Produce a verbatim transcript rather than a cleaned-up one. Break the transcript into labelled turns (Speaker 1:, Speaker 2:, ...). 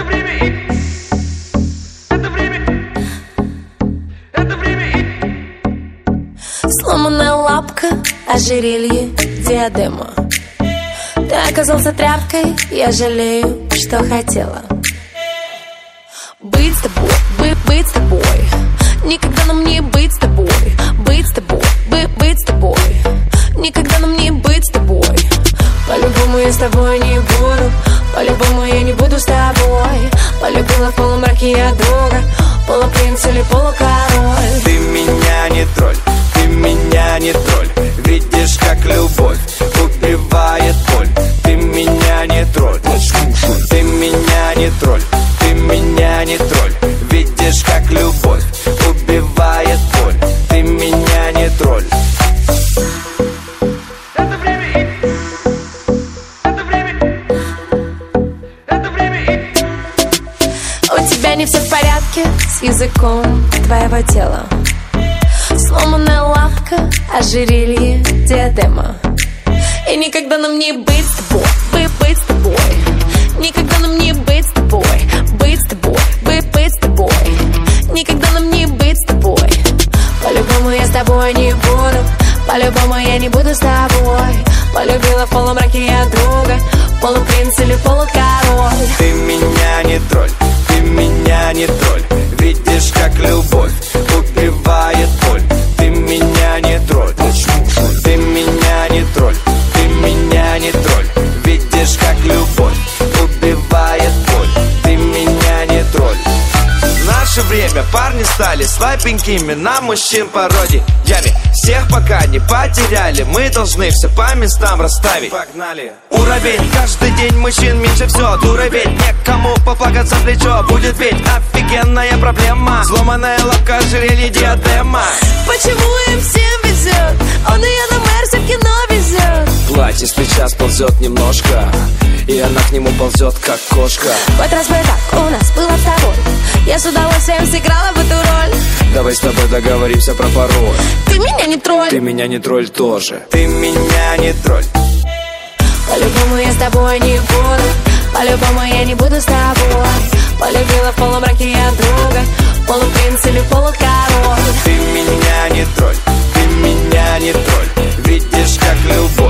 Speaker 1: Сломанная лапка, ожерелье, диадема. Ты оказался тряпкой, я жалею, что хотела быть с тобой, быть, быть с тобой. Никогда нам не быть с тобой, быть с тобой, быть, быть с тобой. Никогда нам не быть с тобой. По-любому я с тобой не буду, по-любому я не буду с тобой. Полюбила в полумраке я друга, полупринц или полукороль.
Speaker 2: Ты меня не тролль, ты меня не тролль. Видишь, как любовь убивает боль. Ты меня не тролль, ты меня не тролль, ты меня не тролль. Видишь, как любовь убивает боль. Ты меня не тролль.
Speaker 3: Это время, это время, это время.
Speaker 1: У тебя не все в порядке с языком твоего тела. Сломанная лапка, ожерелье, диадема. И никогда нам не быть с тобой, быть, быть с тобой. Никогда нам не быть с тобой, быть с тобой, быть, быть с тобой. Никогда нам не быть с тобой. По-любому я с тобой не буду, по-любому я не буду с тобой. Полюбила в полумраке я друга, полупринц или полукороль.
Speaker 2: Ты меня не тролль, ты меня не тролль. Видишь, как любовь убивает боль. Ты меня не тролль, ты меня не тролль, ты меня не тролль. Видишь, как любовь убивает боль. Ты меня не тролль. В наше время парни стали слабенькими на мужчин пародиями. Всех пока не потеряли, мы должны все по местам расставить. Погнали! Уровень, каждый день мужчин меньше все. Дура ведь, некому поплакаться в плечо. Будет ведь офигенная проблема. Сломанная лапка, ожерелье, диадема.
Speaker 1: Почему им всем везет? Он и я на Мерсе в кино везет.
Speaker 2: Платье с плеча сползет немножко, и она к нему ползет, как кошка.
Speaker 1: В этот раз бы так у нас было с тобой. Я с удовольствием сыграла в эту роль.
Speaker 2: Давай с тобой договоримся про пароль.
Speaker 1: Ты меня не тролль,
Speaker 2: ты меня не тролль тоже. Ты меня не тролль.
Speaker 1: По-любому я с тобой не буду, по-любому я не буду с тобой. Полюбила в полумраке я друга, полупринц или полукороль.
Speaker 2: Ты меня не тролль, ты меня не тролль. Видишь, как любовь